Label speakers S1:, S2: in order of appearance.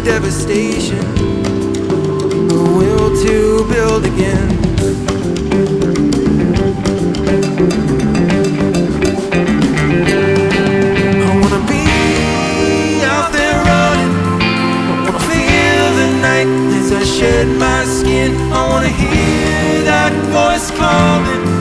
S1: devastation, the will to build again. I wanna be out there running, I wanna feel the night as I shed my skin. I wanna hear that voice calling,